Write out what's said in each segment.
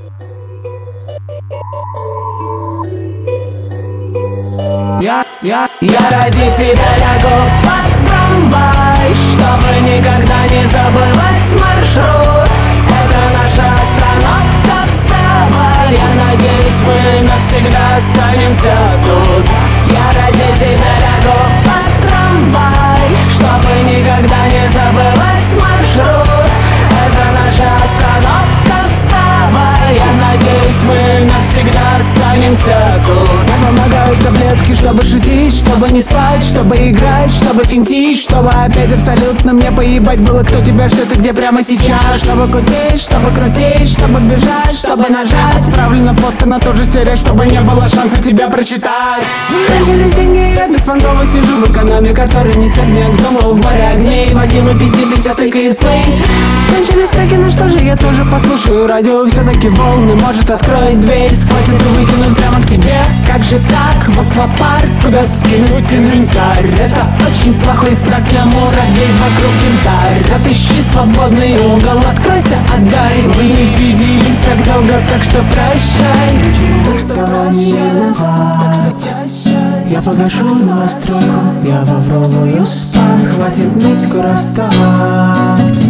Я ради тебя лягу под трамвай, чтобы никогда не забывать маршрут. Это наша остановка, вставай. Я надеюсь, мы навсегда останемся тут. Я ради тебя лягу под трамвай, чтобы никогда не забывать маршрут. Это наша остановка, вставай. Я надеюсь, мы навсегда останемся тут. Помогают таблетки, чтобы шутить, чтобы не спать, чтобы играть, чтобы финтить, чтобы опять абсолютно мне поебать было, кто тебя, что ты, где прямо сейчас. Чтобы кутить, чтобы крутить, чтобы бежать, чтобы нажать. Отправлено фото на тот же стереж, чтобы не было шанса тебя прочитать. Кончились деньги, я беспонтово сижу в экономе, который несет меня к дому в море огней. Водила пиздит и вся тыкает плей. Кончились треки, ну что же, я тоже послушаю радио. Все-таки волны, может, откроет дверь, схватит и выкинут прямо к тебе. Как же так, в аквапарк, куда скинуть инвентарь? Это очень плохой знак для муравей вокруг янтарь. Отыщи свободный угол, откройся, отдай. Мы не виделись так долго, так что прощай. Так что прощай. Я погашу новостройку, я в Авровую спать. Хватит ныть, скоро вставать.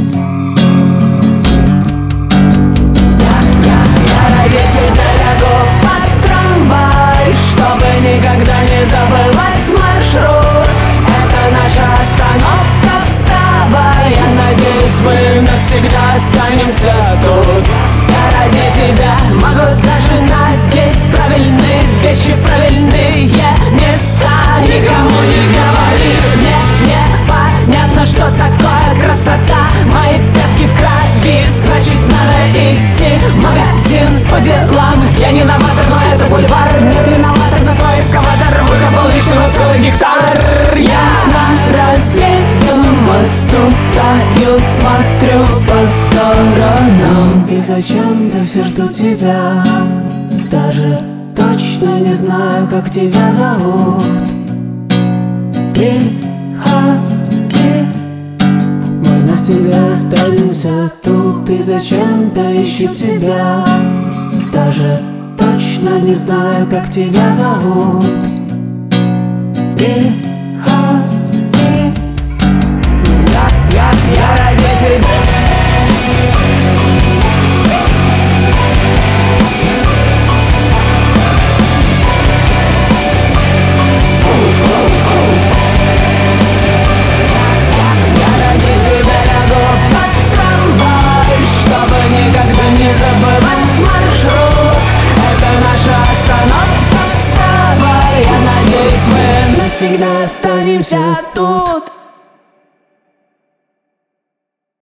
Я ради тебя лягу под трамвай, чтобы никогда не забывать маршрут. Это наша остановка, вставай. Я надеюсь, мы навсегда останемся тут. Я ради тебя могу даже надеть правильные вещи в правильные места. Никому не говори, мне непонятно, что такое красота. Мои пятки в крови, значит надо идти в магазин по делам. Я не новатор, но это бульвар. Нет виноватых, но твой эскаватор выкопал лишнего целый гектар. Я на рассветном мосту стою, смотрю по сторонам. И зачем-то все жду тебя. Даже точно не знаю, как тебя зовут. Приходи, мы навсегда останемся тут. И зачем-то ищу тебя. Даже точно не знаю, как тебя зовут. Приходи. Я ради тебя. Всегда останемся тут.